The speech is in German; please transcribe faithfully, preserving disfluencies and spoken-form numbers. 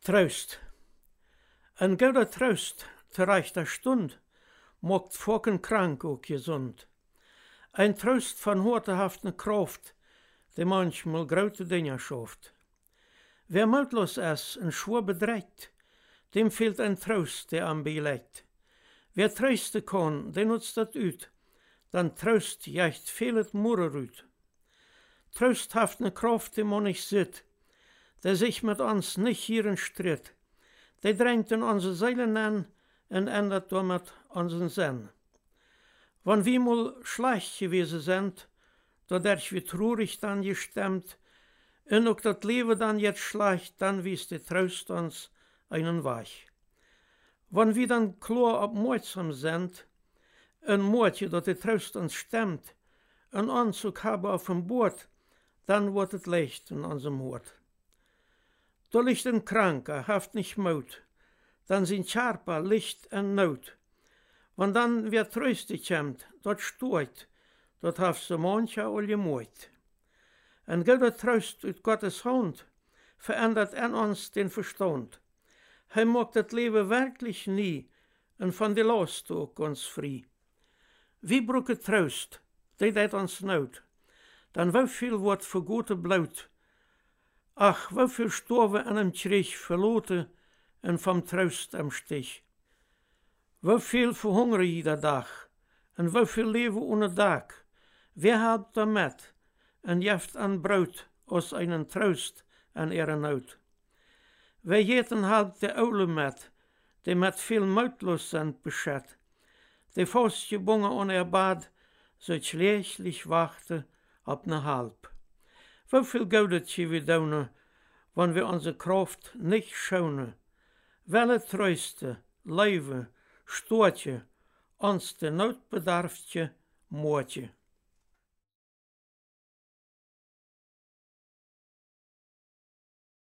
Troost. Een goede troost te rechter stund maakt volken krank ook gezond. Ein troost van hortehaften Kraft, die manchmal grote Dinge schafft. Wer mutlos is en schwer bedreigt, dem fehlt ein Trost, der am beleidt. Wer trösten kann, der nutzt dat uit, dan Trost jacht veel het moeder uit. Troosthafte Kraft, die man nicht sieht, der sich mit uns nicht hierin stritt, der drängt in unsere Seelen an und ändert damit unseren Sinn. Wenn wir mal schlecht gewesen sind, dadurch wir traurig dann gestemmt, und auch das Leben dann jetzt schlecht, dann wies der Trost uns einen Weg. Wenn wir dann klar aufmerksam sind, und Mordje, dass der Trost uns stemmt, einen Anzug haben auf dem Boot, dann wird es leicht in unserem Hort. Da liegt ein Kranker, haft nicht Mut, dann sind Scharper, Licht und Not. Wenn dann wer tröstig kommt, dort steht, dort haft so mancher all gemoit. Ein guter Trost aus Gottes Hand verändert an uns den Verstand. Er macht das Leben wirklich nie und von der Last auch uns frei. Wir brauchen Trost, die dat uns not. Dann wie viel wordt für gute Blut. Ach, wie viel Storven an einem Krieg verloten und vom Trost am Stich. Wie viel verhungern jeder Tag und wie viel leben ohne Tag. Wer hat damit und jaft an Brot aus einen Trost an ihrer Not. Wer jeden hat der Oule mit, die mit viel mutlos sind beschat, die fastgebunden an ihr Bad, so schlächlich wachte ab ne Halb. Wie viel Gaudertje wir daunen, wenn wir unsere Kraft nicht schonen. Welle Tröste, Leuwe, Stootje, ons de noodbedarftje moortje.